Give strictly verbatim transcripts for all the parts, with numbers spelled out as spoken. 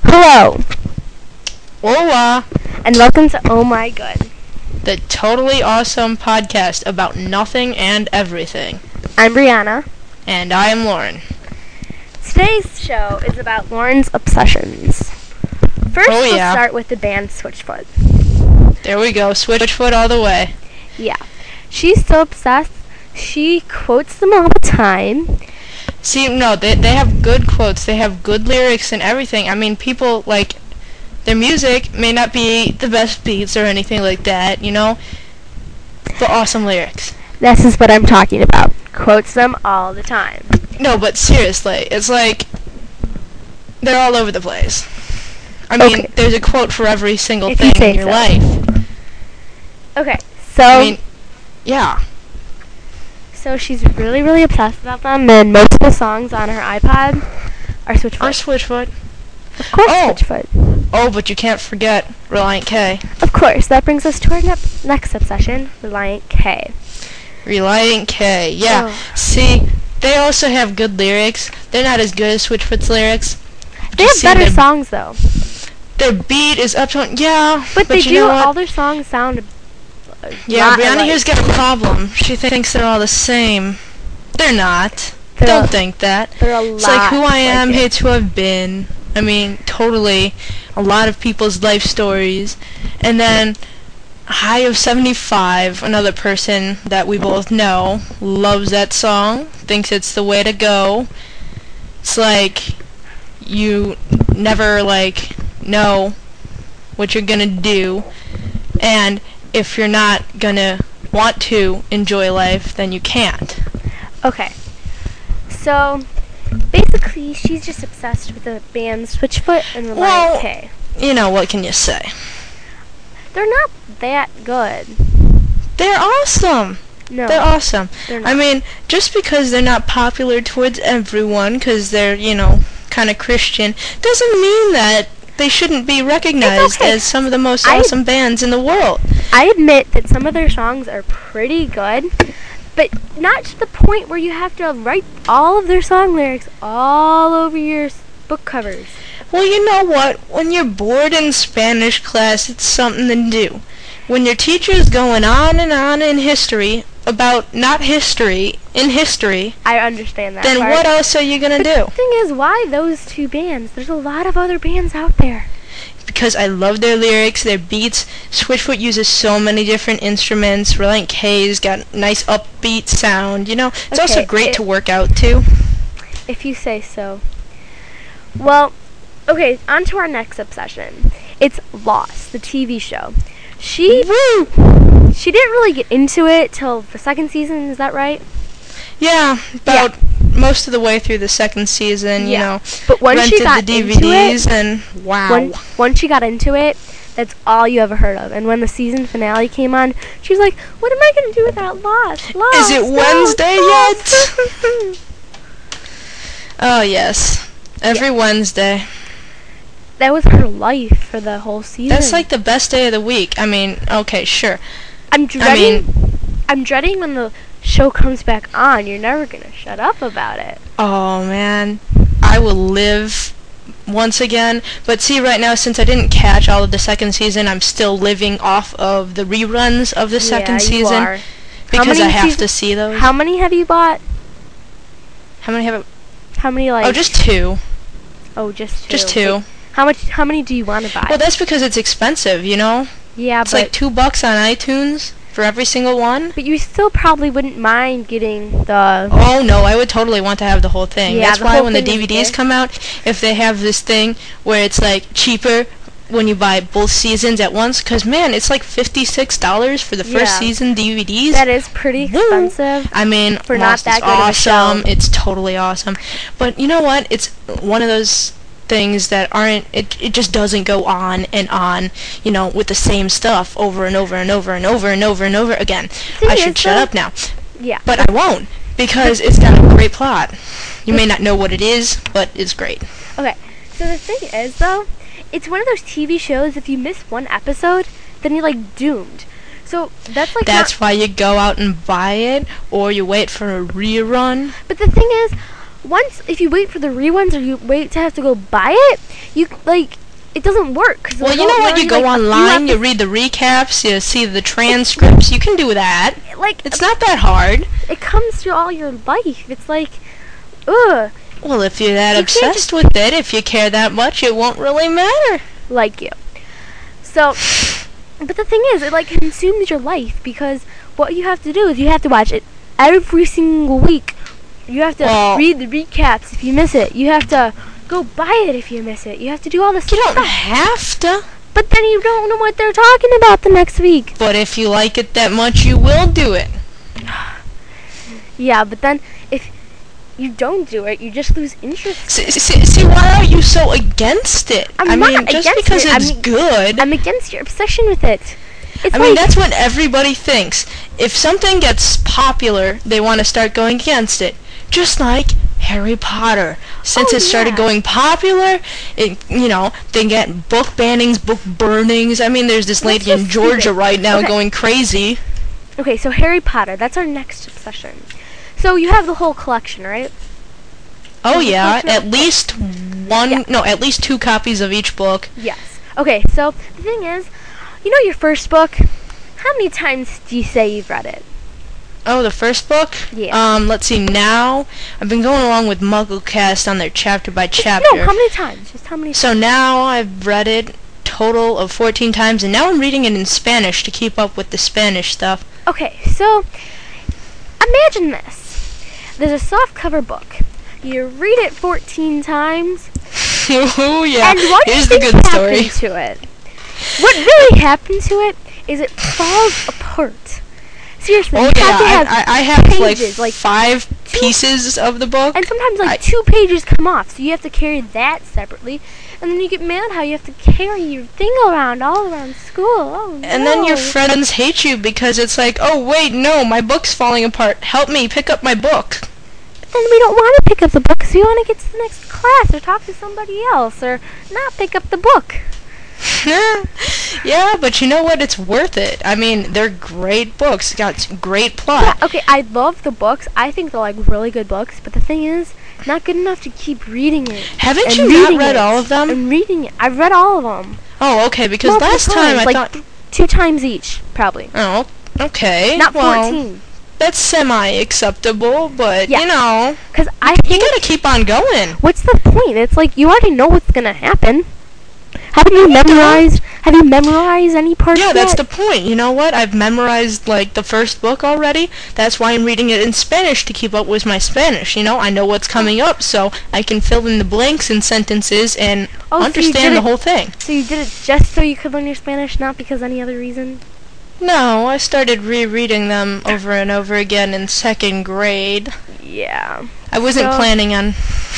Hello, Hola, and welcome to Oh My Good. the totally awesome podcast about nothing and everything. I'm Brianna. And I am Lauren. Today's show is about Lauren's obsessions. First, Oh, we'll yeah. start with the band Switchfoot. There we go, Switchfoot all the way. Yeah, she's so obsessed, she quotes them all the time. See, no, they they have good quotes, they have good lyrics and everything. I mean, people, like, their music may not be the best beats or anything like that, you know, but awesome lyrics. This is what I'm talking about. Quotes them all the time. No, but seriously, it's like, they're all over the place. I mean, Okay. there's a quote for every single If you thing say in your so. life. Okay, so I mean, yeah. so she's really, really obsessed about them, and most of the songs on her iPod are Or Switchfoot. Switchfoot. Of course, Oh. Switchfoot. Oh, but you can't forget Reliant K. Of course, that brings us to our nep- next obsession, Reliant K. Reliant K, yeah. Oh. See, they also have good lyrics. They're not as good as Switchfoot's lyrics. They You have see better their, songs, though. Their beat is uptone, yeah. But, but they you do, know what? all their songs sound a Yeah, lot Brianna alike. here's got a problem. She th- thinks they're all the same. They're not. They're Don't a- think that. They're a It's like lot who I am like it. hates who I've been. I mean, totally. A lot of people's life stories. And then High of seventy-five, another person that we both know, loves that song, thinks it's the way to go. It's like you never, like, know what you're gonna do. And if you're not gonna want to enjoy life, then you can't. Okay. So, basically, she's just obsessed with the band Switchfoot and Reliant Well- K. You know, what can you say? They're not that good. They're awesome. No, They're awesome. they're not. I mean, just because they're not popular towards everyone, because they're, you know, kind of Christian, doesn't mean that they shouldn't be recognized okay. as some of the most I- awesome bands in the world. I admit that some of their songs are pretty good, but not to the point where you have to write all of their song lyrics all over your s- book covers. Well, you know what? When you're bored in Spanish class, it's something to do. When your teacher's going on and on in history about not history, in history, I understand that then part. what else are you going to But do? the thing is, why those two bands? There's a lot of other bands out there. Because I love their lyrics, their beats. Switchfoot uses so many different instruments. Reliant K's got nice upbeat sound. You know, it's also Okay, great it- to work out to. If you say so. Well, okay, on to our next obsession. It's Lost, the T V show. She Woo! she didn't really get into it till the second season, is that right? Yeah, about most of the way through the second season. You Yeah. know, But once rented she got the into D V Ds it, and wow. when, once she got into it, that's all you ever heard of. And when the season finale came on, she was like, "What am I gonna do without Lost? Lost Is it Lost, Wednesday Lost." Oh yes, every Wednesday. That was her life for the whole season. That's like the best day of the week. I mean, okay, sure. I'm dreading. mean- I'm dreading when the show comes back on. You're never gonna shut up about it. Oh man, I will live once again. But see, right now, since I didn't catch all of the second season, I'm still living off of the reruns of the second yeah, season You are. because many I have season- to see those. How many have you bought? How many have? How many like? I, oh, just two. Oh, just two. Just two. Like, how much? How many do you want to buy? Well, that's because it's expensive, you know. yeah, It's but like two bucks on iTunes for every single one. but you still probably wouldn't mind getting the. Oh no, I would totally want to have the whole thing. Yeah, That's the why whole when the thing is D V Ds good. come out, if they have this thing where it's like cheaper when you buy both seasons at once, because man, it's like fifty-six dollars for the first Yeah. season D V Ds. That is pretty Woo. expensive. I mean, for not Lost that is good of a show. awesome. It's totally awesome. But you know what? It's one of those things that aren't, it, it just doesn't go on and on, you know, with the same stuff over and over and over and over and over and over again. Thing I should is, shut though- up now. Yeah. But I won't, because it's got a great plot. You may not know what it is, but it's great. Okay. So the thing is, though, it's one of those T V shows. If you miss one episode, then you're like doomed. So that's like. That's not, why you go out and buy it, or you wait for a rerun. but the thing is, once if you wait for the reruns or you wait to have to go buy it, you like it doesn't work. 'Cause Well, they you know don't what? You learn, go like, online, you, you read the recaps, you see the transcripts. You can do that. have to, like It's not that hard. it comes through all your life. It's like, ugh, Well, if you're that You can't obsessed with it, if you care that much, it won't really matter. like you. So, but the thing is, it like consumes your life because what you have to do is you have to watch it every single week. You have to Well- read the recaps if you miss it. You have to go buy it if you miss it. You have to do all this You stuff. don't have to. But then you don't know what they're talking about the next week. But if you like it that much, you will do it. Yeah, but then if you don't do it, you just lose interest. See, see, see why are you so against it? I'm I not mean, just against because it. I it's mean, good. I'm against your obsession with it. It's I mean, like, that's what everybody thinks. If something gets popular, they want to start going against it. Just like Harry Potter. Since Oh, it started yeah. going popular, it, you know, they get book bannings, book burnings. I mean, there's this That's lady in just Georgia stupid. right now Okay. going crazy. okay, so Harry Potter, that's our next obsession. So you have the whole collection, right? Oh There's a yeah, collection of at least one, Yeah. no, at least two copies of each book. Yes. Okay, so the thing is, you know your first book? How many times do you say you've read it? Oh, the first book? Yeah. Um, let's see, now, I've been going along with MuggleCast on their chapter by chapter. No, how many times? Just how many So now I've read it total of fourteen times, and now I'm reading it in Spanish to keep up with the Spanish stuff. Okay, so imagine this. There's a soft cover book. You read it fourteen times, Oh yeah, and what here's do the you good think story. happened to it? What really happened to it is it falls apart. Seriously, Oh you yeah, have to I, have I, I have pages, like like five two- pieces of the book. And sometimes like I- two pages come off, so you have to carry that separately. And then you get mad how you have to carry your thing around all around school. Oh And then your no. friends hate you because it's like, oh wait, no, my book's falling apart. Help me pick up my book. Then we don't want to pick up the book, so we want to get to the next class or talk to somebody else or not pick up the book. Yeah, but you know what? It's worth it. I mean, they're great books. Got great Yeah, plot. okay, I love the books. I think they're like really good books, but the thing is, not good enough to keep reading it. Haven't and you not reading read it all of them? And reading it. I've read all of them. Oh, okay. Because Multiple last time I times, like thought. th- two times each, probably. Oh, okay. Not well, fourteen. That's semi-acceptable, but Yeah. you know, Because I you think, gotta keep on going. what's the point? It's like you already know what's gonna happen. Haven't you memorized? Have you memorized any parts? Yeah, that's yet? the point. You know what? I've memorized like the first book already. That's why I'm reading it in Spanish to keep up with my Spanish. You know, I know what's coming up, so I can fill in the blanks in sentences and Oh, so you understand did the it- whole thing. So you did it just so you could learn your Spanish, not because any other reason? No, I started rereading them over and over again in second grade. Yeah. I wasn't So- planning on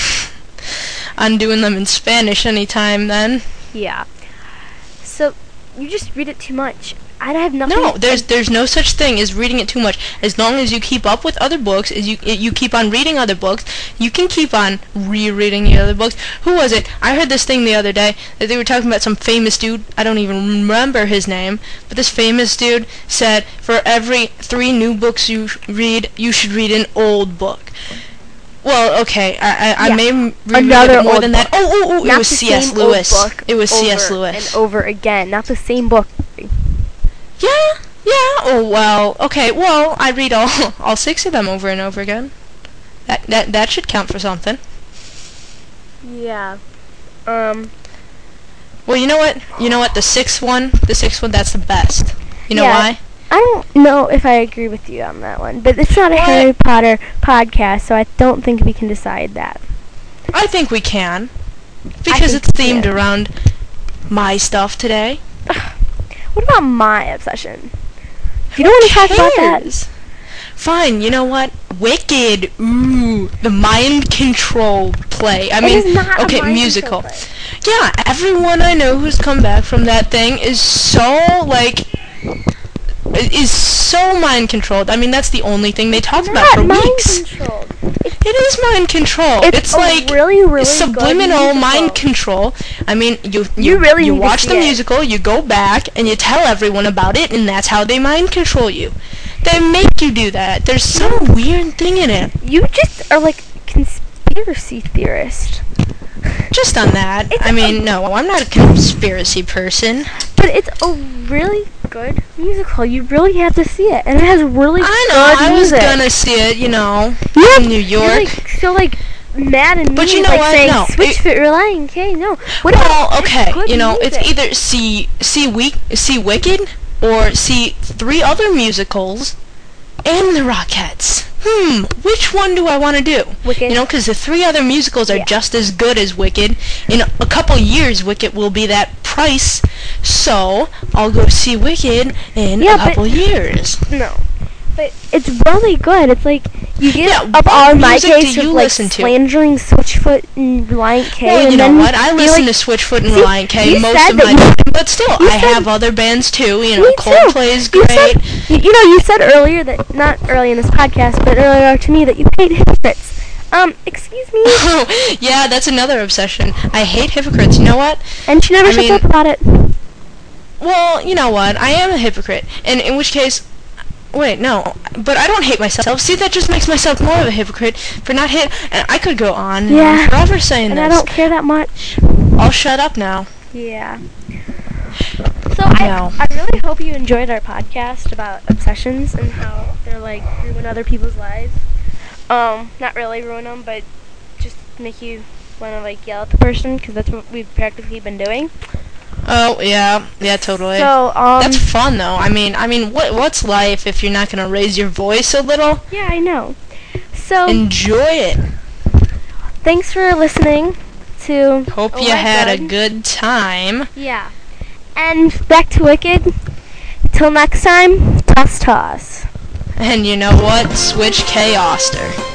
on doing them in Spanish anytime then. Yeah. So you just read it too much. I have nothing. No, there's there's no such thing as reading it too much. As long as you keep up with other books, as you you keep on reading other books, you can keep on rereading the other books. Who was it? I heard this thing the other day that they were talking about some famous dude. I don't even remember his name, but this famous dude said for every three new books you sh- read, you should read an old book. Well, okay, I I, I Yeah. may m- reread Another it more old than that. book. Oh, oh, oh! Not It was the C S. same old Lewis. book It was C S. over Lewis. and over again. Not the same book. Yeah, yeah. Oh well. Okay. Well, I read all all six of them over and over again. That that that should count for something. Yeah. Um. Well, you know what? You know what? The sixth one, the sixth one, that's the best. You know Yeah. why? I don't know if I agree with you on that one, but it's not a What? Harry Potter podcast, so I don't think we can decide that. I think we can, because think it's we themed can. around my stuff today. What about my obsession? You don't want to talk about that? Cares? Fine. You know what? Wicked. Ooh, the mind control play. I It mean, is not a okay, mind musical. control play. Yeah, everyone I know who's come back from that thing is so like i- is so mind controlled. I mean, that's the only thing they talk about Not for mind weeks. controlled. It is mind control. It's, It's, a like really, really subliminal good mind musical. control. I mean, you you, You really you need to watch see the it. musical, you go back and you tell everyone about it, and that's how they mind control you. They make you do that. There's some weird thing in it. You just are like conspiracy theorist. Just on that. It's I mean, a- no, I'm not a conspiracy person. But it's a really good musical. You really have to see it, and it has really I know, good I was music. gonna see it, you know, Yeah, in New You're York. like, so like mad and mean, But you know like what? saying No, switch it- fit Lion King. No, what Well, about okay, good you know, it's music? either see see week see Wicked or see three other musicals and the Rockettes. Hmm, which one do I want to do? Wicked. You know, because the three other musicals are Yeah. just as good as Wicked. In a couple years, Wicked will be that price, so I'll go see Wicked in Yeah, a but- couple years. No, but it's really good. It's like you get Yeah, up what on my music do case you of like listen to? slandering Switchfoot and Lion King. Well, and you know then what? I be listen like, to Switchfoot and See, Lion King you most said of that my you- time, but still, you I said- have other bands too. You know, Me too. Coldplay is You great. said, you, you know, you said earlier that, not early in this podcast, but earlier to me that you hate hypocrites. Um, excuse me. Oh, yeah, that's another obsession. I hate hypocrites. You know what? And she never I shuts mean- up about it. Well, you know what? I am a hypocrite. And in which case, wait, no. But I don't hate myself. See, that just makes myself more of a hypocrite for not hit. And I could go on and Yeah. on forever saying And this. I don't care that much. I'll shut up now. Yeah. So I, No. I really hope you enjoyed our podcast about obsessions and how they're like ruin other people's lives. Um, not really ruin them, but just make you want to like yell at the person because that's what we've practically been doing. Oh, yeah. Yeah, totally. So um, That's fun, though. I mean, I mean, what what's life if you're not going to raise your voice a little? yeah, I know. So Enjoy it. thanks for listening to. Hope Oh you My had a God. good time. Yeah. And back to Wicked. Till next time, toss toss. And you know what? Switch K. Oster.